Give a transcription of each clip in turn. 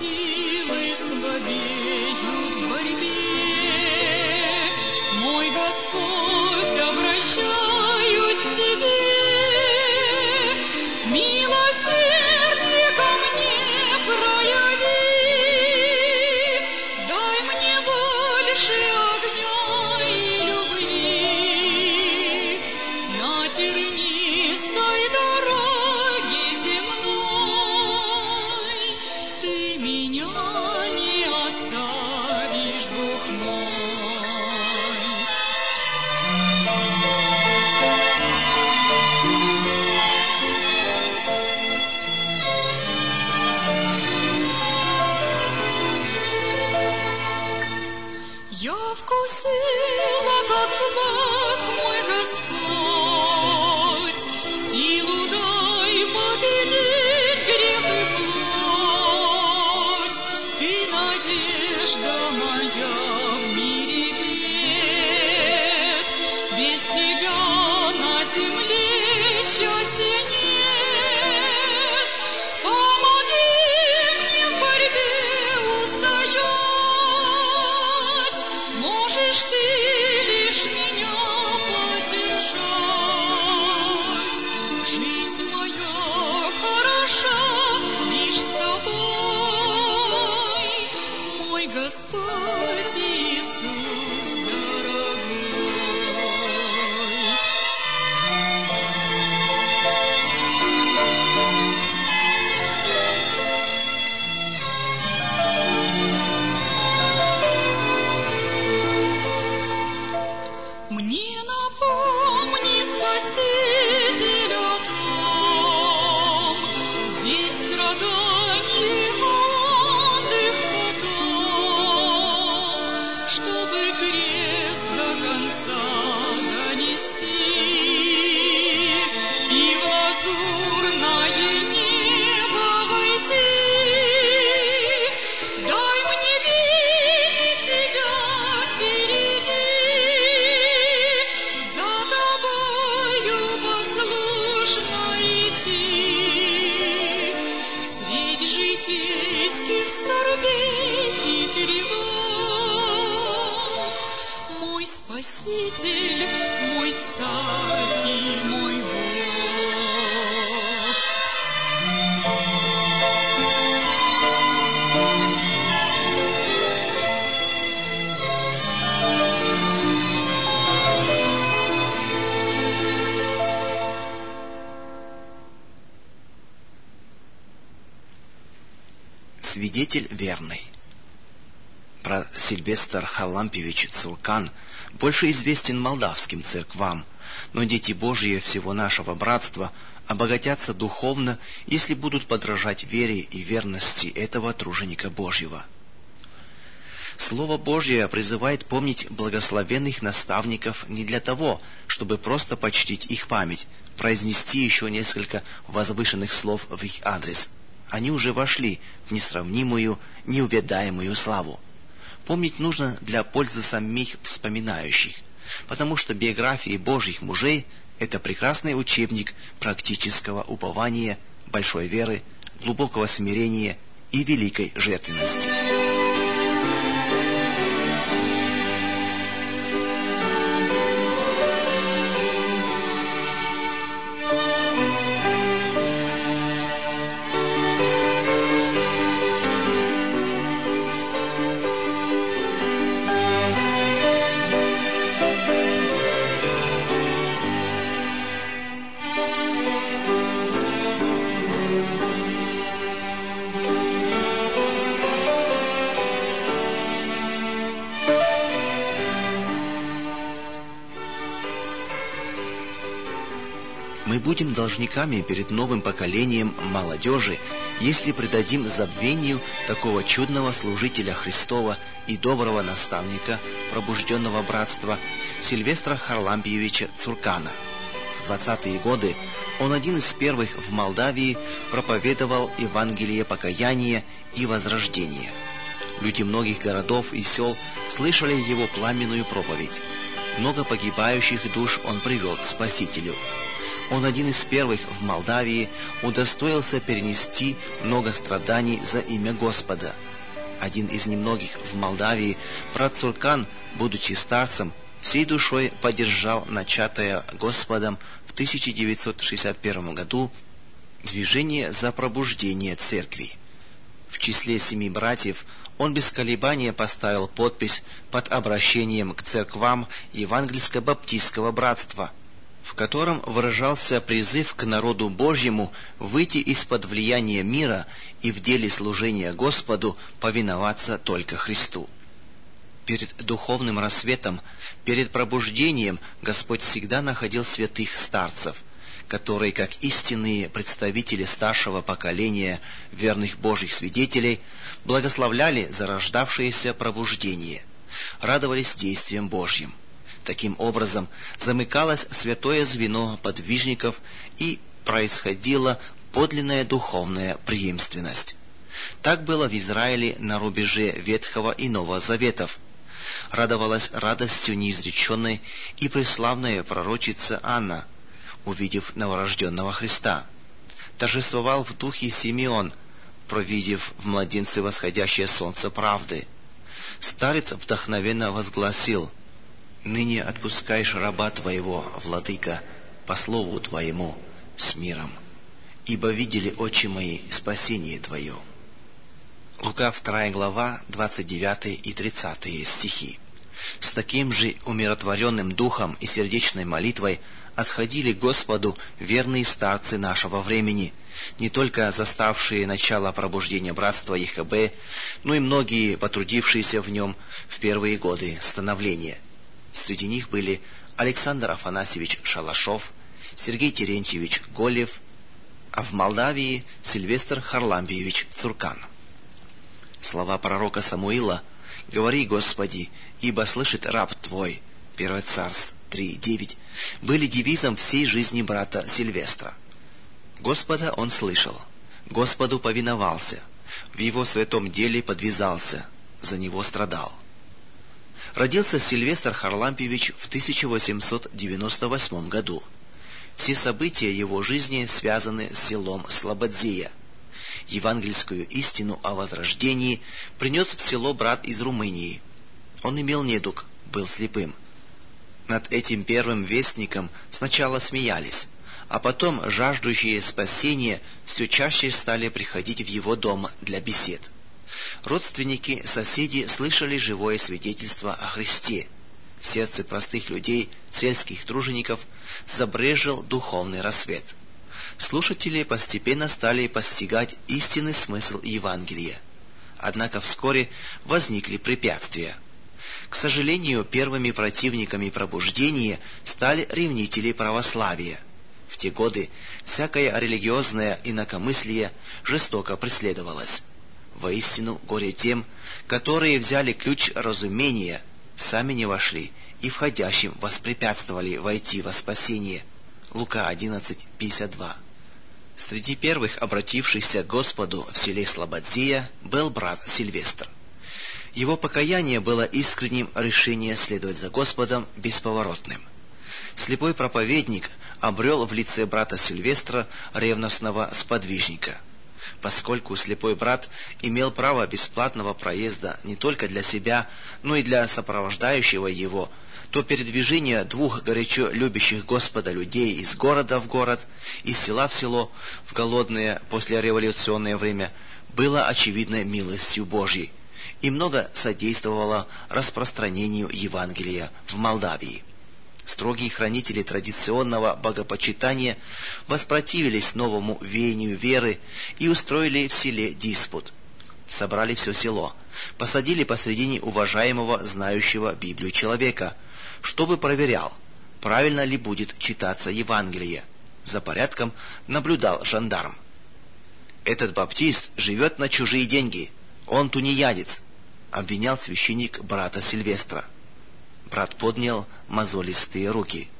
силы слабеют в борьбе. Мой Господь, обращаюсь к Тебе, милосердие ко мне прояви, дай мне больше огня и любви на тернистой дороге земной. Ты меня не оставишь, Бог мой. Я вкусила, как благ мой Господь, силу дай победить грех и плоть. Ты надежда моя в мире петь, без Тебя на земле счастья нет. Помоги мне в борьбе устоять, можешь Ты лишь меня поддержать. Жизнь моя хороша лишь с Тобой, мой Господь Иисус дорогой. Мне напомни, Спаситель, о том, здесь страдание, отдых потом, чтобы крест до конца донести и в лазурное небо войти. Дай мне видеть Тебя впереди, за Тобою послушно идти. Средь житейских скорбей и тревог, мой Спаситель, мой Царь и мой Бог. Свидетель верный. Про Сильвестр Харлампиевич Цуркан больше известен молдавским церквам, но дети Божьи всего нашего братства обогатятся духовно, если будут подражать вере и верности этого труженика Божьего. Слово Божье призывает помнить благословенных наставников не для того, чтобы просто почтить их память, произнести еще несколько возвышенных слов в их адрес. Они уже вошли в несравнимую, неувядаемую славу. Помнить нужно для пользы самих вспоминающих, потому что биографии Божьих мужей – это прекрасный учебник практического упования, большой веры, глубокого смирения и великой жертвенности. Мы будем должниками перед новым поколением молодежи, если предадим забвению такого чудного служителя Христова и доброго наставника пробужденного братства Сильвестра Харлампиевича Цуркана. В 20-е годы он один из первых в Молдавии проповедовал Евангелие покаяния и возрождения. Люди многих городов и сел слышали его пламенную проповедь. Много погибающих душ он привел к Спасителю. Он один из первых в Молдавии удостоился перенести много страданий за имя Господа. Один из немногих в Молдавии, брат Цуркан, будучи старцем, всей душой поддержал начатое Господом в 1961 году движение за пробуждение церкви. В числе 7 братьев он без колебания поставил подпись под обращением к церквам Евангельско-баптистского братства, в котором выражался призыв к народу Божьему выйти из-под влияния мира и в деле служения Господу повиноваться только Христу. Перед духовным рассветом, перед пробуждением Господь всегда находил святых старцев, которые, как истинные представители старшего поколения верных Божьих свидетелей, благословляли зарождавшееся пробуждение, радовались действиям Божьим. Таким образом, замыкалось святое звено подвижников и происходила подлинная духовная преемственность. Так было в Израиле на рубеже Ветхого и Нового Заветов. Радовалась радостью неизреченной и преславная пророчица Анна, увидев новорожденного Христа. Торжествовал в духе Симеон, провидев в младенце восходящее солнце правды. Старец вдохновенно возгласил: «Ныне отпускаешь раба Твоего, Владыка, по слову Твоему, с миром, ибо видели очи мои спасение Твое». Лука 2 глава, 29 и 30 стихи. С таким же умиротворенным духом и сердечной молитвой отходили к Господу верные старцы нашего времени, не только заставшие начало пробуждения братства ЕХБ, но и многие потрудившиеся в нем в первые годы становления. Среди них были Александр Афанасьевич Шалашов, Сергей Терентьевич Голев, а в Молдавии Сильвестр Харлампиевич Цуркан. Слова пророка Самуила: «Говори, Господи, ибо слышит раб Твой» 1 Царств 3:9, были девизом всей жизни брата Сильвестра. Господа он слышал, Господу повиновался, в его святом деле подвязался, за него страдал. Родился Сильвестр Харлампиевич в 1898 году. Все события его жизни связаны с селом Слободзия. Евангельскую истину о возрождении принес в село брат из Румынии. Он имел недуг, был слепым. Над этим первым вестником сначала смеялись, а потом жаждущие спасения все чаще стали приходить в его дом для бесед. Родственники, соседи слышали живое свидетельство о Христе. В сердце простых людей, сельских тружеников, забрезжил духовный рассвет. Слушатели постепенно стали постигать истинный смысл Евангелия. Однако вскоре возникли препятствия. К сожалению, первыми противниками пробуждения стали ревнители православия. В те годы всякое религиозное инакомыслие жестоко преследовалось. Воистину, горе тем, которые взяли ключ разумения, сами не вошли и входящим воспрепятствовали войти во спасение. Лука 11:52. Среди первых обратившихся к Господу в селе Слободзия был брат Сильвестр. Его покаяние было искренним, решение следовать за Господом бесповоротным. Слепой проповедник обрел в лице брата Сильвестра ревностного сподвижника. Поскольку слепой брат имел право бесплатного проезда не только для себя, но и для сопровождающего его, то передвижение двух горячо любящих Господа людей из города в город, из села в село в голодное послереволюционное время было очевидной милостью Божьей и много содействовало распространению Евангелия в Молдавии. Строгие хранители традиционного богопочитания воспротивились новому веянию веры и устроили в селе диспут. Собрали все село, посадили посредине уважаемого, знающего Библию человека, чтобы проверял, правильно ли будет читаться Евангелие. За порядком наблюдал жандарм. «Этот баптист живет на чужие деньги, он тунеядец», обвинял священник брата Сильвестра. Брат поднял мозолистые руки.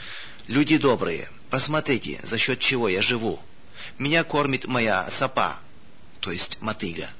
«Люди добрые, посмотрите, за счет чего я живу. Меня кормит моя сапа, то есть мотыга».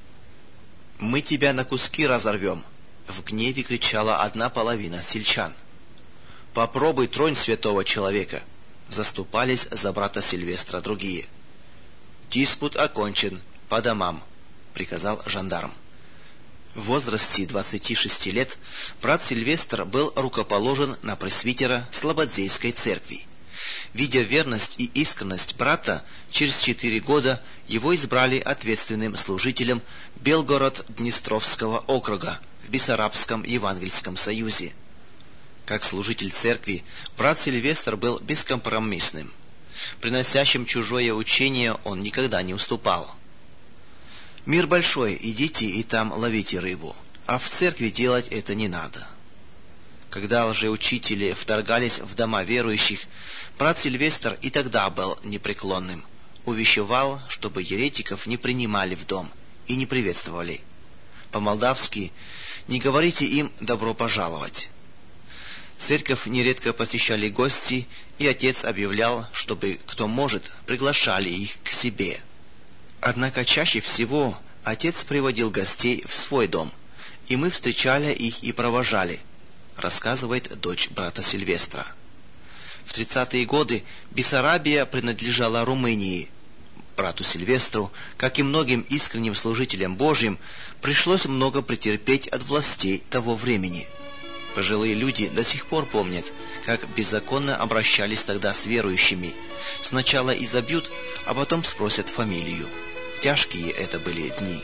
«Мы тебя на куски разорвем», — в гневе кричала одна половина сельчан. «Попробуй тронь святого человека», Заступались за брата Сильвестра другие. «Диспут окончен. По домам», — приказал жандарм. В возрасте 26 лет брат Сильвестр был рукоположен на пресвитера Слободзейской церкви. Видя верность и искренность брата, через 4 года его избрали ответственным служителем Белгород-Днестровского округа в Бессарабском Евангельском союзе. Как служитель церкви, брат Сильвестр был бескомпромиссным. Приносящим чужое учение он никогда не уступал. «Мир большой, идите и там ловите рыбу, а в церкви делать это не надо». Когда лжеучители вторгались в дома верующих, брат Сильвестр и тогда был непреклонным, увещевал, чтобы еретиков не принимали в дом и не приветствовали. По-молдавски «не говорите им добро пожаловать». Церковь нередко посещали гости, и отец объявлял, чтобы, кто может, приглашали их к себе. Однако чаще всего отец приводил гостей в свой дом, и мы встречали их и провожали, рассказывает дочь брата Сильвестра. В 30-е годы Бессарабия принадлежала Румынии. Брату Сильвестру, как и многим искренним служителям Божьим, пришлось много претерпеть от властей того времени. Пожилые люди до сих пор помнят, как беззаконно обращались тогда с верующими. Сначала изобьют, а потом спросят фамилию. Тяжкие это были дни.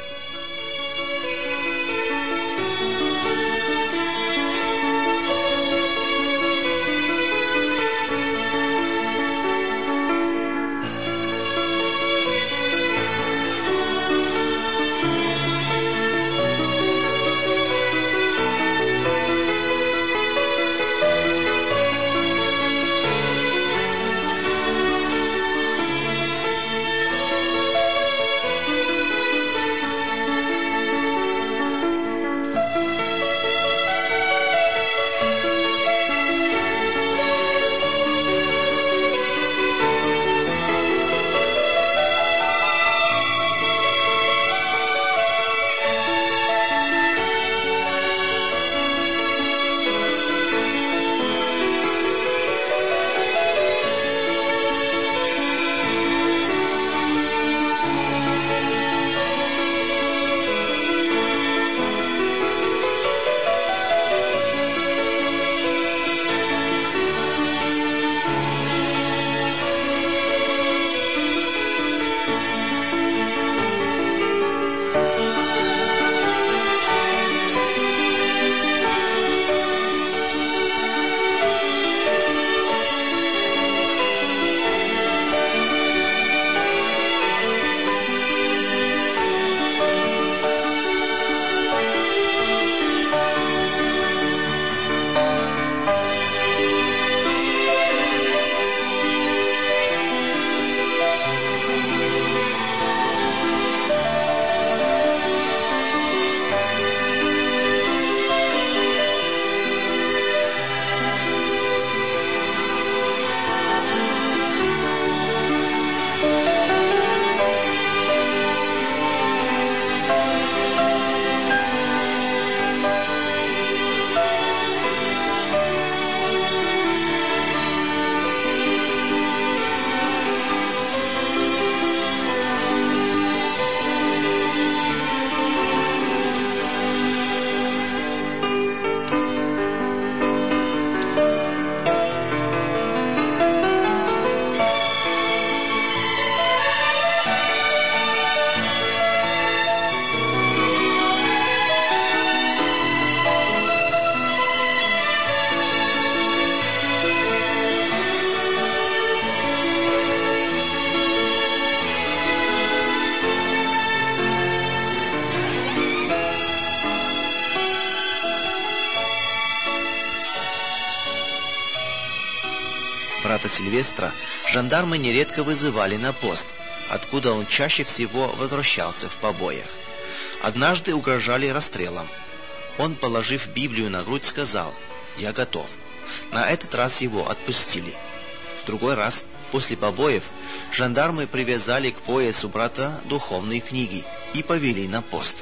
Брата Сильвестра жандармы нередко вызывали на пост, откуда он чаще всего возвращался в побоях. Однажды угрожали расстрелом. Он, положив Библию на грудь, сказал: «Я готов». На этот раз его отпустили. В другой раз, после побоев, жандармы привязали к поясу брата духовные книги и повели на пост.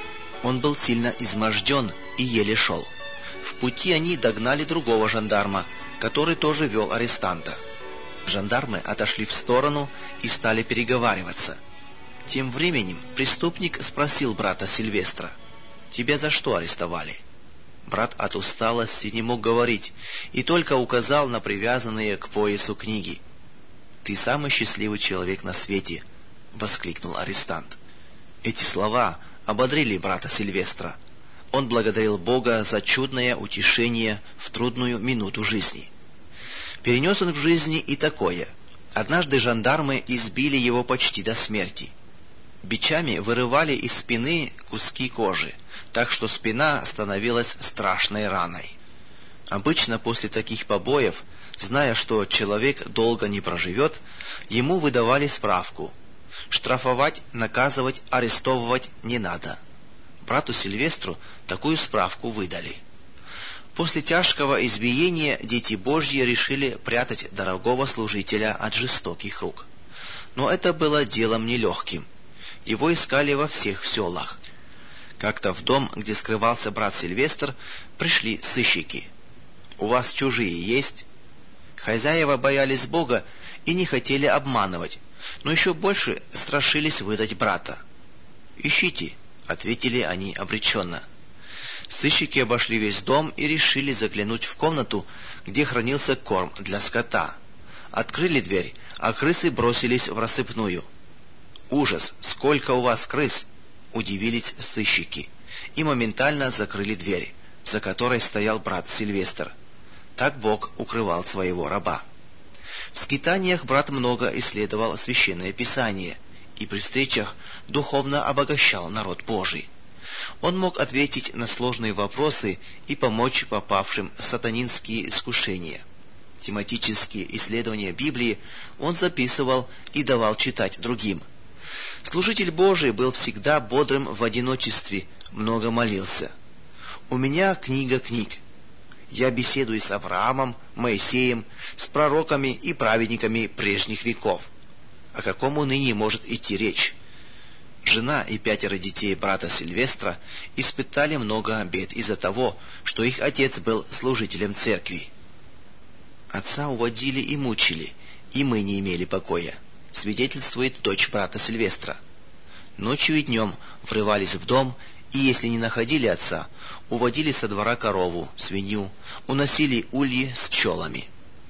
Он был сильно изможден и еле шел. В пути они догнали другого жандарма, который тоже вел арестанта. Жандармы отошли в сторону и стали переговариваться. Тем временем преступник спросил брата Сильвестра: «Тебя за что арестовали?» Брат от усталости не мог говорить и только указал на привязанные к поясу книги. «Ты самый счастливый человек на свете!» — воскликнул арестант. Эти слова ободрили брата Сильвестра. Он благодарил Бога за чудное утешение в трудную минуту жизни. Перенес он в жизни и такое. Однажды жандармы избили его почти до смерти. Бичами вырывали из спины куски кожи, так что спина становилась страшной раной. Обычно после таких побоев, зная, что человек долго не проживет, ему выдавали справку: штрафовать, наказывать, арестовывать не надо. Брату Сильвестру такую справку выдали. После тяжкого избиения дети Божьи решили прятать дорогого служителя от жестоких рук. Но это было делом нелегким. Его искали во всех селах. Как-то в дом, где скрывался брат Сильвестр, пришли сыщики. «У вас чужие есть?» Хозяева боялись Бога и не хотели обманывать, но еще больше страшились выдать брата. «Ищите», — ответили они обреченно. Сыщики обошли весь дом и решили заглянуть в комнату, где хранился корм для скота. Открыли дверь, а крысы бросились в рассыпную. «Ужас! Сколько у вас крыс!» — удивились сыщики и моментально закрыли дверь, за которой стоял брат Сильвестр. Так Бог укрывал своего раба. В скитаниях брат много исследовал Священное Писание и при встречах духовно обогащал народ Божий. Он мог ответить на сложные вопросы и помочь попавшим в сатанинские искушения. Тематические исследования Библии он записывал и давал читать другим. Служитель Божий был всегда бодрым в одиночестве, много молился. «У меня книга книг. Я беседую с Авраамом, Моисеем, с пророками и праведниками прежних веков. О каком ныне может идти речь?» Жена и 5 детей брата Сильвестра испытали много бед из-за того, что их отец был служителем церкви. «Отца уводили и мучили, и мы не имели покоя», — свидетельствует дочь брата Сильвестра. Ночью и днем врывались в дом, и если не находили отца, уводили со двора корову, свинью, уносили ульи с пчелами.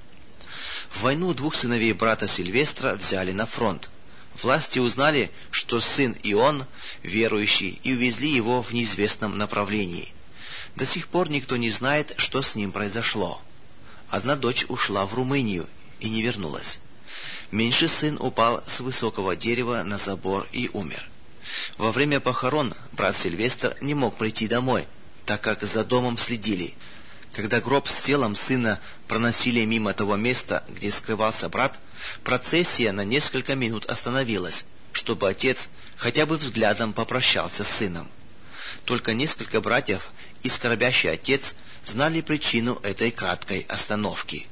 В войну 2 сыновей брата Сильвестра взяли на фронт. Власти узнали, что сын и он верующий, и увезли его в неизвестном направлении. До сих пор никто не знает, что с ним произошло. Одна дочь ушла в Румынию и не вернулась. Меньший сын упал с высокого дерева на забор и умер. Во время похорон брат Сильвестр не мог прийти домой, так как за домом следили. Когда гроб с телом сына проносили мимо того места, где скрывался брат, процессия на несколько минут остановилась, чтобы отец хотя бы взглядом попрощался с сыном. Только несколько братьев и скорбящий отец знали причину этой краткой остановки.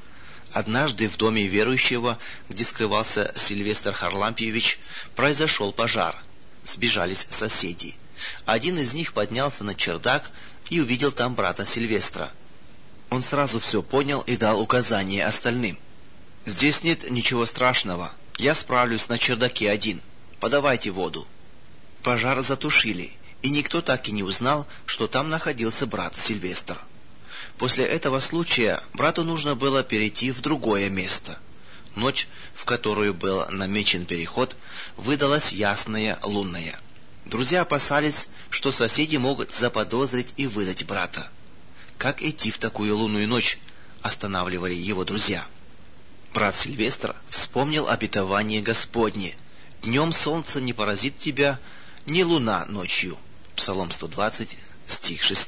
Однажды в доме верующего, где скрывался Сильвестр Харлампиевич, произошел пожар. Сбежались соседи. Один из них поднялся на чердак и увидел там брата Сильвестра. Он сразу все понял и дал указание остальным. «Здесь нет ничего страшного. Я справлюсь на чердаке один. Подавайте воду». Пожар затушили, и никто так и не узнал, что там находился брат Сильвестр. После этого случая брату нужно было перейти в другое место. Ночь, в которую был намечен переход, выдалась ясная, лунная. Друзья опасались, что соседи могут заподозрить и выдать брата. Как идти в такую лунную ночь, останавливали его друзья. Брат Сильвестр вспомнил обетование Господне: «Днем солнце не поразит тебя, ни луна ночью». Псалом 120, стих 6.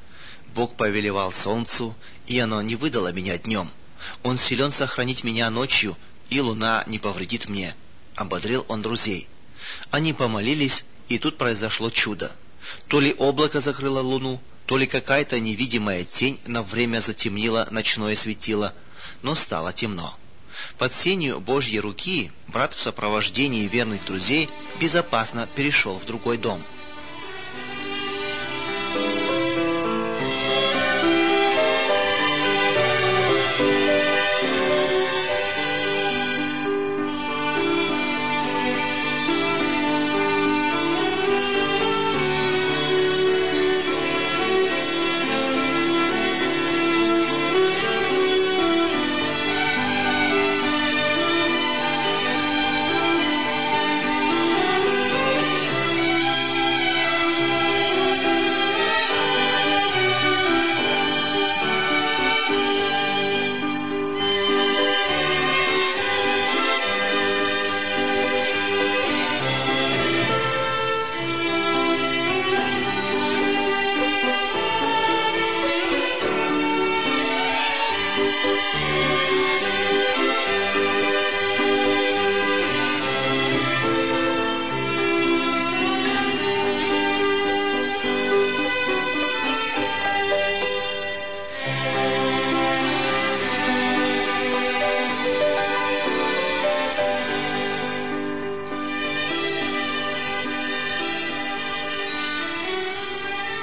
«Бог повелевал солнцу, и оно не выдало меня днем. Он силен сохранить меня ночью, и луна не повредит мне», — ободрил он друзей. Они помолились, и тут произошло чудо. То ли облако закрыло луну, то ли какая-то невидимая тень на время затемнила ночное светило, но стало темно. Под сенью Божьей руки брат в сопровождении верных друзей безопасно перешел в другой дом.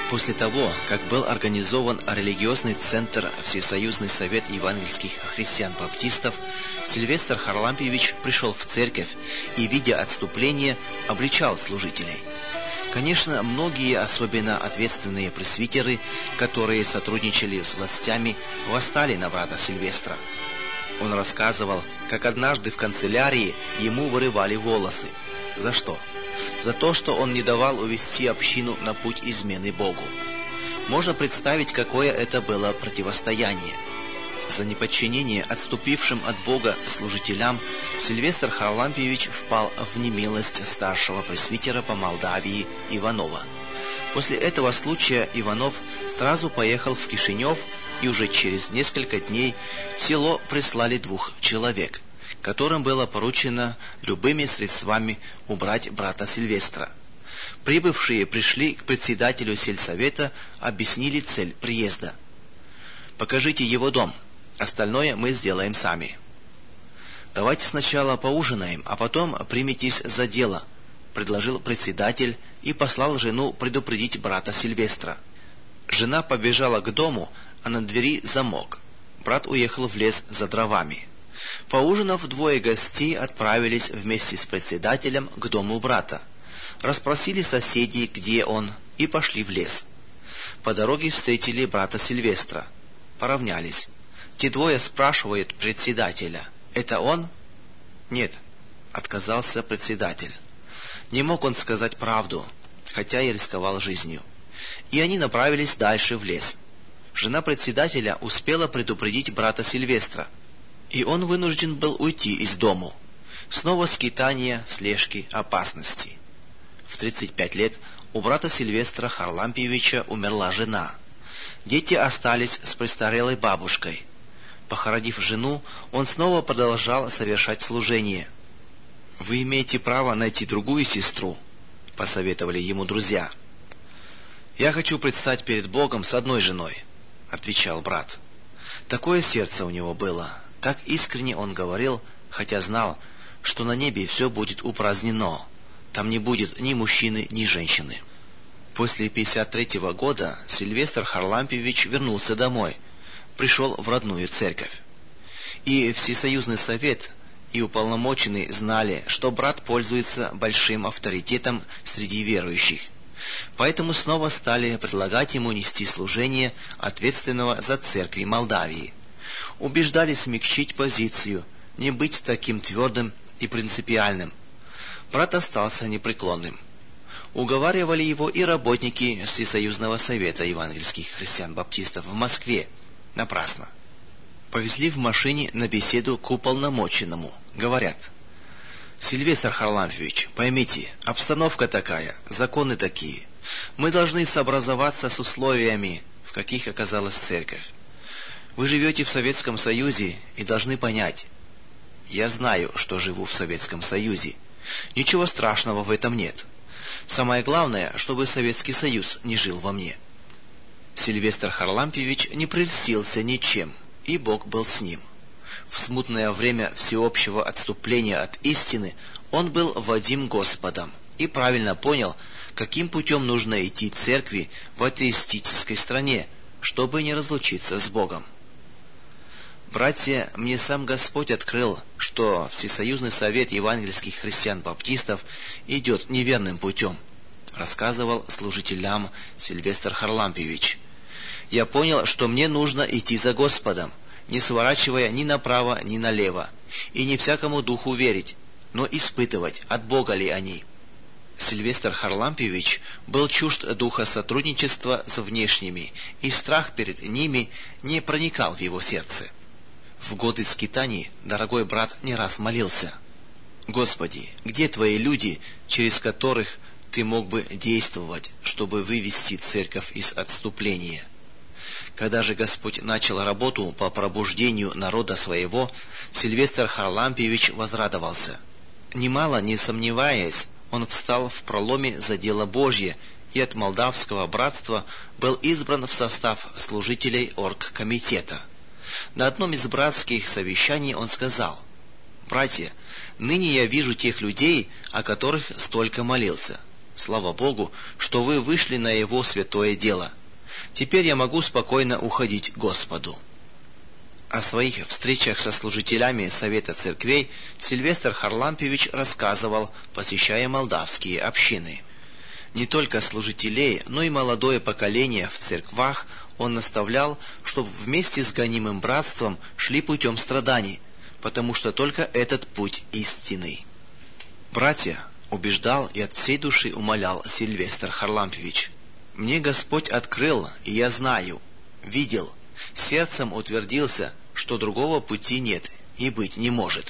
После того, как был организован религиозный центр Всесоюзный совет евангельских христиан-баптистов, Сильвестр Харлампиевич пришел в церковь и, видя отступление, обличал служителей. Конечно, многие, особенно ответственные пресвитеры, которые сотрудничали с властями, восстали на брата Сильвестра. Он рассказывал, как однажды в канцелярии ему вырывали волосы. За что? За то, что он не давал увести общину на путь измены Богу. Можно представить, какое это было противостояние. За неподчинение отступившим от Бога служителям Сильвестр Харлампиевич впал в немилость старшего пресвитера по Молдавии Иванова. После этого случая Иванов сразу поехал в Кишинев, и уже через несколько дней в село прислали 2 человек, которым было поручено любыми средствами убрать брата Сильвестра. Прибывшие пришли к председателю сельсовета, объяснили цель приезда. «Покажите его дом, остальное мы сделаем сами». «Давайте сначала поужинаем, а потом приметесь за дело», — предложил председатель и послал жену предупредить брата Сильвестра. Жена побежала к дому, а на двери замок. Брат уехал в лес за дровами. Поужинав, 2 гостей отправились вместе с председателем к дому брата. Расспросили соседей, где он, и пошли в лес. По дороге встретили брата Сильвестра. Поравнялись. Те 2 спрашивают председателя: «Это он?» «Нет», — отказался председатель. Не мог он сказать правду, хотя и рисковал жизнью. И они направились дальше в лес. Жена председателя успела предупредить брата Сильвестра, и он вынужден был уйти из дому. Снова скитания, слежки, опасности. В 35 лет у брата Сильвестра Харлампиевича умерла жена. Дети остались с престарелой бабушкой. Похоронив жену, он снова продолжал совершать служение. «Вы имеете право найти другую сестру», — посоветовали ему друзья. «Я хочу предстать перед Богом с одной женой», — отвечал брат. Такое сердце у него было. Так искренне он говорил, хотя знал, что на небе все будет упразднено. Там не будет ни мужчины, ни женщины. После 1953 года Сильвестр Харлампиевич вернулся домой, пришел в родную церковь. И Всесоюзный совет, и уполномоченные знали, что брат пользуется большим авторитетом среди верующих. Поэтому снова стали предлагать ему нести служение ответственного за церкви Молдавии. Убеждали смягчить позицию, не быть таким твердым и принципиальным. Брат остался непреклонным. Уговаривали его и работники Всесоюзного совета евангельских христиан-баптистов в Москве. Напрасно. Повезли в машине на беседу к уполномоченному. Говорят: «Сильвестр Харлампиевич, поймите, обстановка такая, законы такие. Мы должны сообразоваться с условиями, в каких оказалась церковь. Вы живете в Советском Союзе и должны понять». «Я знаю, что живу в Советском Союзе. Ничего страшного в этом нет. Самое главное, чтобы Советский Союз не жил во мне». Сильвестр Харлампиевич не прельстился ничем, и Бог был с ним. В смутное время всеобщего отступления от истины он был водим Господом и правильно понял, каким путем нужно идти церкви в атеистической стране, чтобы не разлучиться с Богом. «Братья, мне сам Господь открыл, что Всесоюзный совет евангельских христиан-баптистов идет неверным путем», рассказывал служителям Сильвестр Харлампиевич. «Я понял, что мне нужно идти за Господом, не сворачивая ни направо, ни налево, и не всякому духу верить, но испытывать, от Бога ли они». Сильвестр Харлампиевич был чужд духа сотрудничества с внешними, и страх перед ними не проникал в его сердце. В годы скитаний дорогой брат не раз молился: «Господи, где Твои люди, через которых Ты мог бы действовать, чтобы вывести церковь из отступления?» Когда же Господь начал работу по пробуждению народа своего, Сильвестр Харлампиевич возрадовался. Немало не сомневаясь, он встал в проломе за дело Божье и от молдавского братства был избран в состав служителей оргкомитета. На одном из братских совещаний он сказал: «Братья, ныне я вижу тех людей, о которых столько молился. Слава Богу, что вы вышли на Его святое дело. Теперь я могу спокойно уходить к Господу». О своих встречах со служителями Совета Церквей Сильвестр Харлампиевич рассказывал, посещая молдавские общины. Не только служителей, но и молодое поколение в церквах он наставлял, чтобы вместе с гонимым братством шли путем страданий, потому что только этот путь истинный. «Братья», — убеждал и от всей души умолял Сильвестр Харлампиевич, «мне Господь открыл, и я знаю, видел, сердцем утвердился, что другого пути нет и быть не может.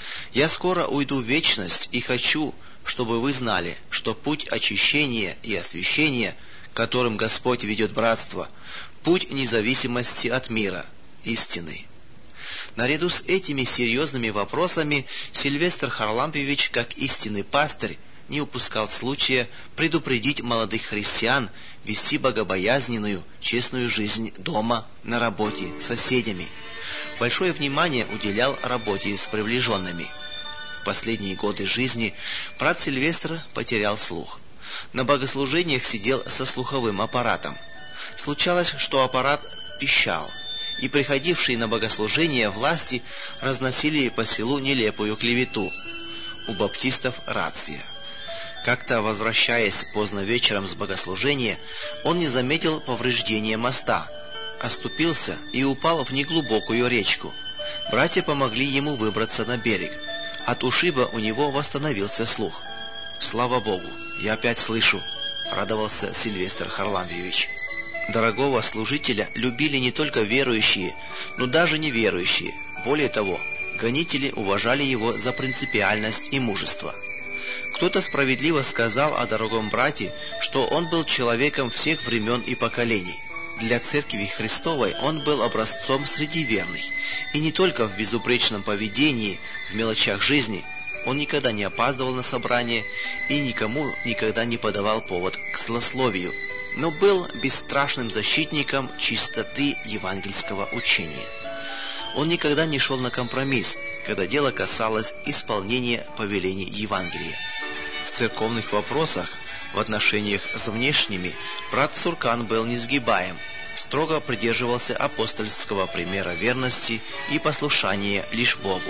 Я скоро уйду в вечность и хочу, чтобы вы знали, что путь очищения и освящения, которым Господь ведет братство, путь независимости от мира, истины». Наряду с этими серьезными вопросами Сильвестр Харлампиевич, как истинный пастырь, не упускал случая предупредить молодых христиан вести богобоязненную, честную жизнь дома, на работе, с соседями. Большое внимание уделял работе с приближенными. В последние годы жизни брат Сильвестр потерял слух. На богослужениях сидел со слуховым аппаратом. Случалось, что аппарат пищал, и приходившие на богослужение власти разносили по селу нелепую клевету. У баптистов рация. Как-то, возвращаясь поздно вечером с богослужения, он не заметил повреждения моста, оступился и упал в неглубокую речку. Братья помогли ему выбраться на берег. От ушиба у него восстановился слух. «Слава Богу, я опять слышу», — радовался Сильвестр Харлампиевич. Дорогого служителя любили не только верующие, но даже неверующие. Более того, гонители уважали его за принципиальность и мужество. Кто-то справедливо сказал о дорогом брате, что он был человеком всех времен и поколений. Для Церкви Христовой он был образцом среди верных, и не только в безупречном поведении, в мелочах жизни. Он никогда не опаздывал на собрание и никому никогда не подавал повод к злословию, но был бесстрашным защитником чистоты евангельского учения. Он никогда не шел на компромисс, когда дело касалось исполнения повелений Евангелия. В церковных вопросах, в отношениях с внешними, брат Цуркан был несгибаем, строго придерживался апостольского примера верности и послушания лишь Богу.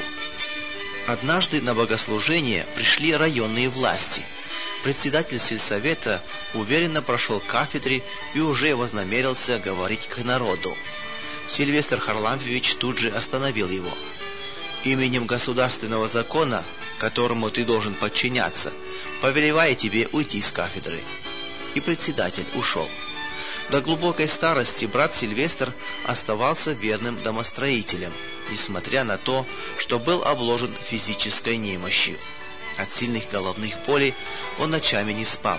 Однажды на богослужение пришли районные власти. Председатель сельсовета уверенно прошел к кафедре и уже вознамерился говорить к народу. Сильвестр Харлампиевич тут же остановил его. «Именем государственного закона, которому ты должен подчиняться, повелевая тебе уйти с кафедры». И председатель ушел. До глубокой старости брат Сильвестр оставался верным домостроителем, несмотря на то, что был обложен физической немощью. От сильных головных болей он ночами не спал.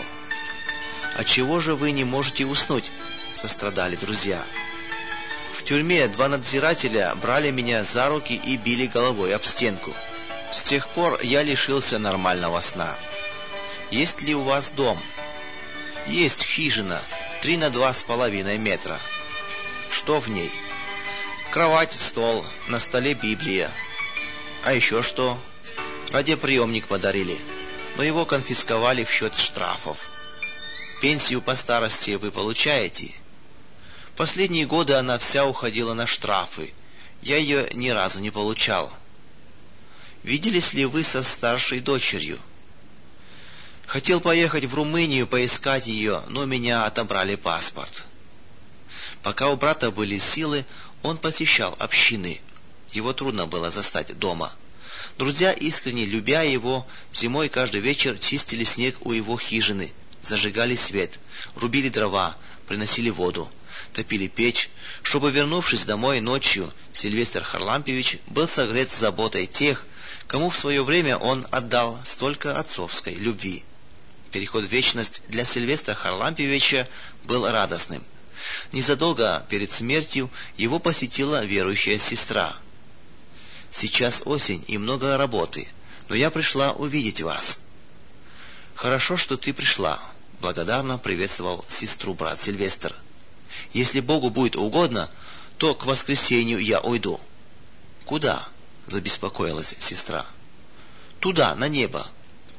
«Отчего же вы не можете уснуть?» — сострадали друзья. «В тюрьме 2 надзирателя брали меня за руки и били головой об стенку. С тех пор я лишился нормального сна». «Есть ли у вас дом?» «Есть хижина, 3 на 2,5 метра». «Что в ней?» «Кровать, стол, на столе Библия». «А еще что?» «Радиоприемник подарили, но его конфисковали в счет штрафов». «Пенсию по старости вы получаете?» «Последние годы она вся уходила на штрафы. Я ее ни разу не получал». «Виделись ли вы со старшей дочерью?» «Хотел поехать в Румынию поискать ее, но меня отобрали паспорт». Пока у брата были силы, он посещал общины. Его трудно было застать дома. Друзья, искренне любя его, зимой каждый вечер чистили снег у его хижины, зажигали свет, рубили дрова, приносили воду, топили печь, чтобы, вернувшись домой ночью, Сильвестр Харлампиевич был согрет заботой тех, кому в свое время он отдал столько отцовской любви. Переход в вечность для Сильвестра Харлампиевича был радостным. Незадолго перед смертью его посетила верующая сестра. «Сейчас осень и много работы, но я пришла увидеть вас». «Хорошо, что ты пришла», — благодарно приветствовал сестру брат Сильвестр. «Если Богу будет угодно, то к воскресенью я уйду». «Куда?» — забеспокоилась сестра. «Туда, на небо.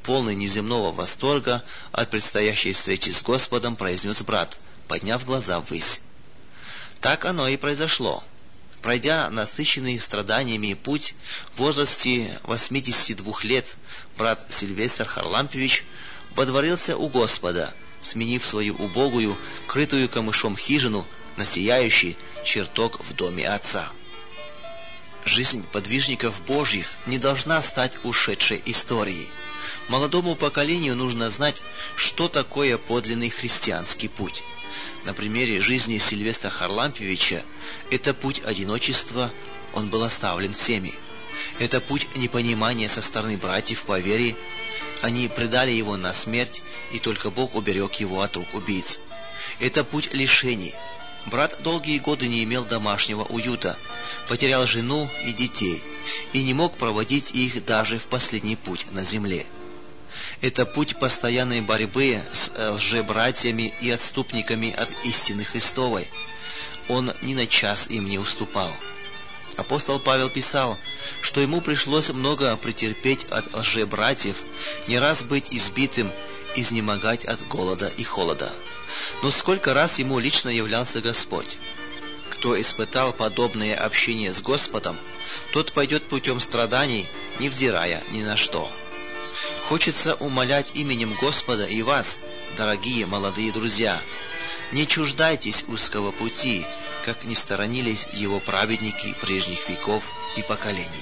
полный неземного восторга от предстоящей встречи с Господом, произнес брат, подняв глаза ввысь. Так оно и произошло. Пройдя насыщенный страданиями путь, в возрасте 82 лет брат Сильвестр Харлампевич водворился у Господа, сменив свою убогую, крытую камышом хижину на сияющий чертог в доме Отца. Жизнь подвижников Божьих не должна стать ушедшей историей. Молодому поколению нужно знать, что такое подлинный христианский путь. На примере жизни Сильвестра Харлампевича это путь одиночества, он был оставлен всеми. Это путь непонимания со стороны братьев по вере, они предали его на смерть, и только Бог уберег его от рук убийц. Это путь лишений. Брат долгие годы не имел домашнего уюта, потерял жену и детей, и не мог проводить их даже в последний путь на земле. Это путь постоянной борьбы с лжебратьями и отступниками от истины Христовой. Он ни на час им не уступал. Апостол Павел писал, что ему пришлось много претерпеть от лжебратьев, не раз быть избитым, изнемогать от голода и холода. Но сколько раз ему лично являлся Господь. Кто испытал подобное общение с Господом, тот пойдет путем страданий, невзирая ни на что. Хочется умолять именем Господа и вас, дорогие молодые друзья, не чуждайтесь узкого пути, как не сторонились его праведники прежних веков и поколений.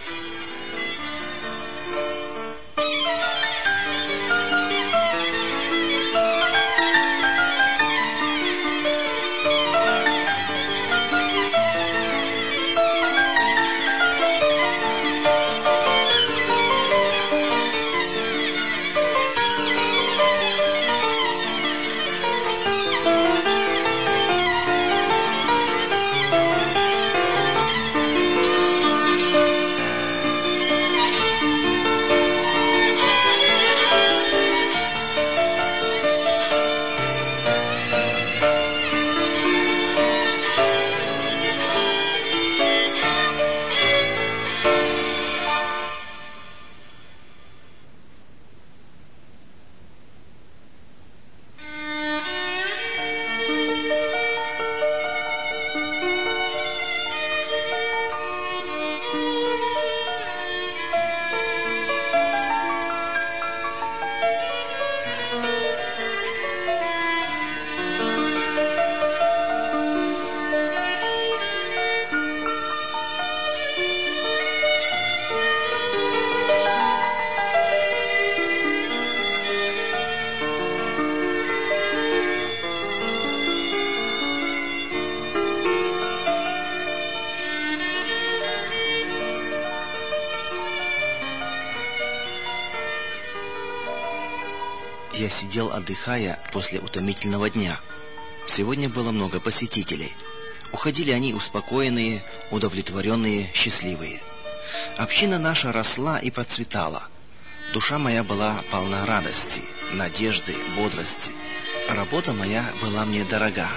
Я сидел, отдыхая после утомительного дня. Сегодня было много посетителей. Уходили они успокоенные, удовлетворенные, счастливые. Община наша росла и процветала. Душа моя была полна радости, надежды, бодрости. Работа моя была мне дорога.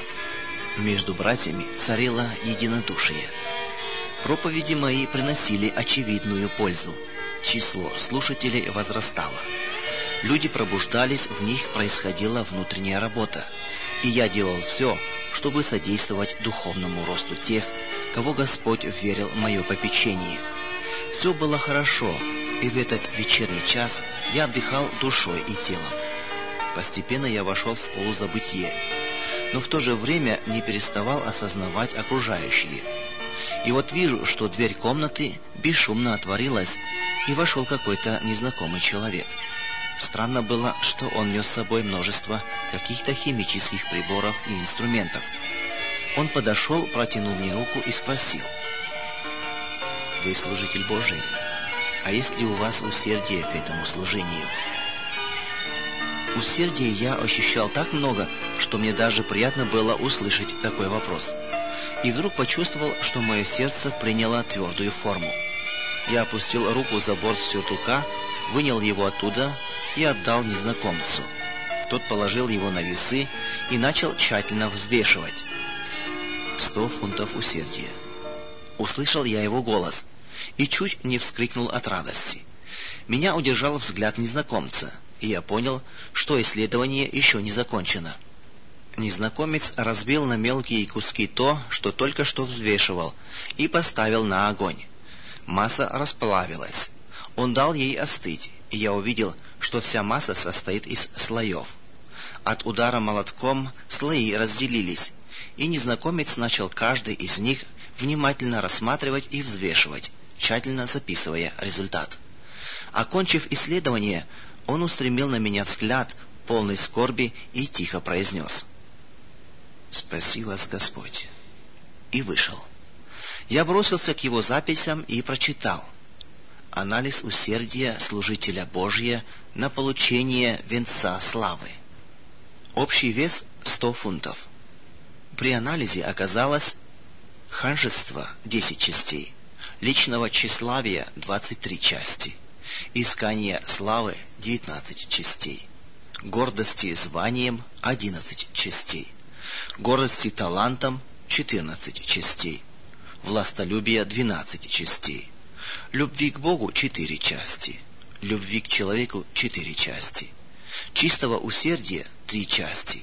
Между братьями царило единодушие. Проповеди мои приносили очевидную пользу. Число слушателей возрастало. Люди пробуждались, в них происходила внутренняя работа. И я делал все, чтобы содействовать духовному росту тех, кого Господь вверил в мое попечение. Все было хорошо, и в этот вечерний час я отдыхал душой и телом. Постепенно я вошел в полузабытие, но в то же время не переставал осознавать окружающее. И вот вижу, что дверь комнаты бесшумно отворилась, и вошел какой-то незнакомый человек. Странно было, что он нес с собой множество каких-то химических приборов и инструментов. Он подошел, протянул мне руку и спросил: «Вы служитель Божий? А есть ли у вас усердие к этому служению?» Усердия я ощущал так много, что мне даже приятно было услышать такой вопрос. И вдруг почувствовал, что мое сердце приняло твердую форму. Я опустил руку за борт сюртука, вынял его оттуда и отдал незнакомцу. Тот положил его на весы и начал тщательно взвешивать. 100 фунтов усердия. Услышал я его голос и чуть не вскрикнул от радости. Меня удержал взгляд незнакомца, и я понял, что исследование еще не закончено. Незнакомец разбил на мелкие куски то, что только что взвешивал, и поставил на огонь. Масса расплавилась. Он дал ей остыть, и я увидел, что вся масса состоит из слоев. От удара молотком слои разделились, и незнакомец начал каждый из них внимательно рассматривать и взвешивать, тщательно записывая результат. Окончив исследование, он устремил на меня взгляд, полный скорби, и тихо произнес: «Спаси вас, Господь!» и вышел. Я бросился к его записям и прочитал: «Анализ усердия служителя Божия на получение венца славы». Общий вес 100 фунтов. При анализе оказалось: ханжество 10 частей, личного тщеславия 23 части, искание славы 19 частей, гордости званием 11 частей, гордости талантом 14 частей, властолюбия 12 частей, любви к Богу 4 части, любви к человеку 4 части, чистого усердия 3 части.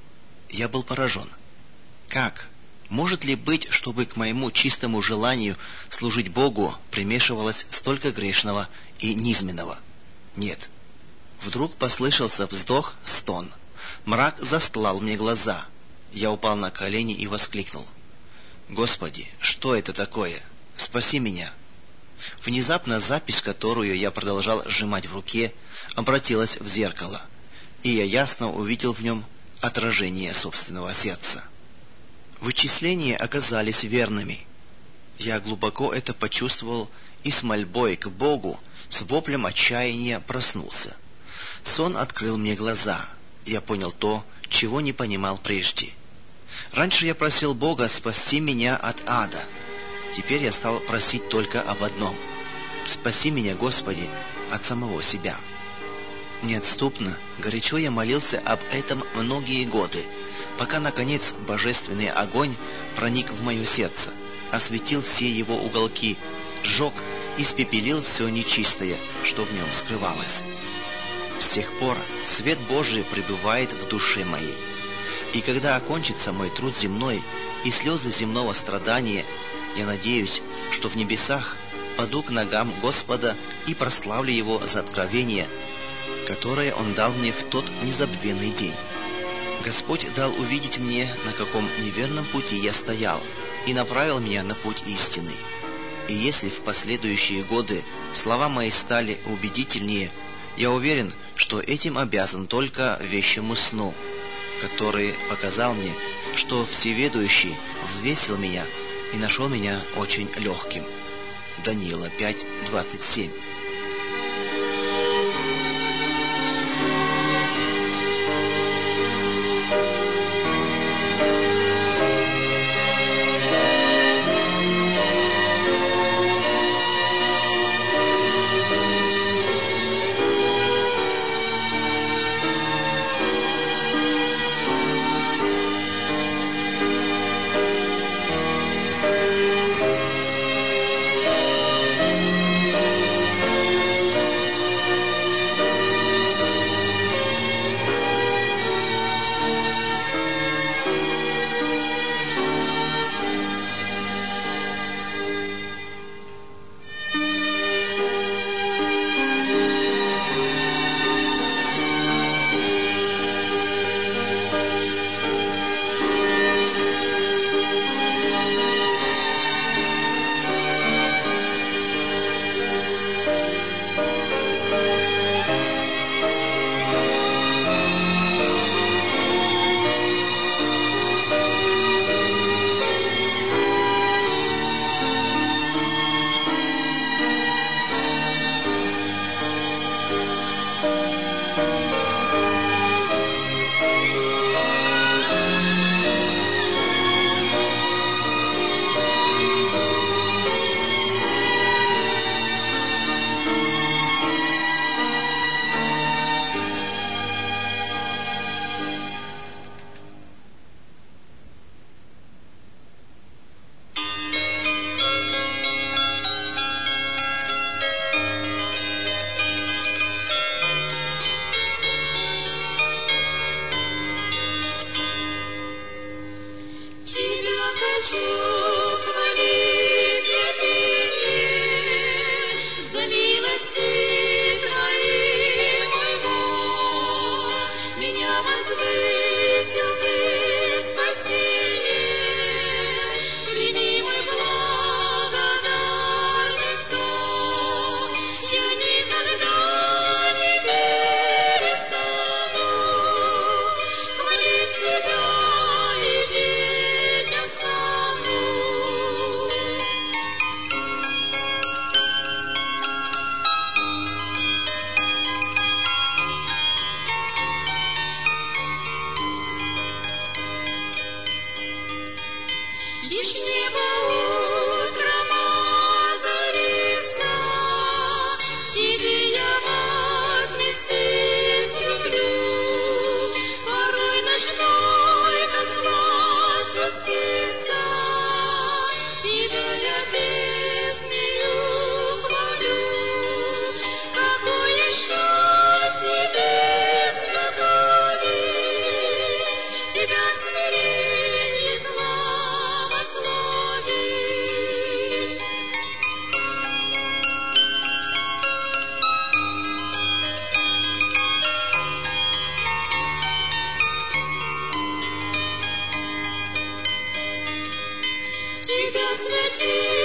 Я был поражен. Как? Может ли быть, чтобы к моему чистому желанию служить Богу примешивалось столько грешного и низменного? Нет. Вдруг послышался вздох, стон. Мрак застлал мне глаза. Я упал на колени и воскликнул: «Господи, что это такое? Спаси меня!» Внезапно запись, которую я продолжал сжимать в руке, обратилась в зеркало, и я ясно увидел в нем отражение собственного сердца. Вычисления оказались верными. Я глубоко это почувствовал и с мольбой к Богу, с воплем отчаяния проснулся. Сон открыл мне глаза. Я понял то, чего не понимал прежде. Раньше я просил Бога спасти меня от ада. Теперь я стал просить только об одном: спаси меня, Господи, от самого себя. Неотступно, горячо я молился об этом многие годы, пока, наконец, божественный огонь проник в мое сердце, осветил все его уголки, сжег, испепелил все нечистое, что в нем скрывалось. С тех пор свет Божий пребывает в душе моей. И когда окончится мой труд земной и слезы земного страдания, я надеюсь, что в небесах паду к ногам Господа и прославлю Его за откровение, которое Он дал мне в тот незабвенный день. Господь дал увидеть мне, на каком неверном пути я стоял, и направил меня на путь истины. И если в последующие годы слова мои стали убедительнее, я уверен, что этим обязан только вещему сну, который показал мне, что Всеведущий взвесил меня и нашел меня очень легким. Даниила 5:27. хочу хвалить я пение за милости Твои, мой Бог. Меня возвысил Ты, спасение, прими мой благодарный вздох. Я никогда не перестану хвалить Тебя и петь осану. Лишь небо утром озарится, к Тебе я вознестись люблю. Порой ночной, как глаз гасится, Тебя я песнею хвалю. Какое счастье песнь готовить, Тебя в смирении славословить. Тебя, святей,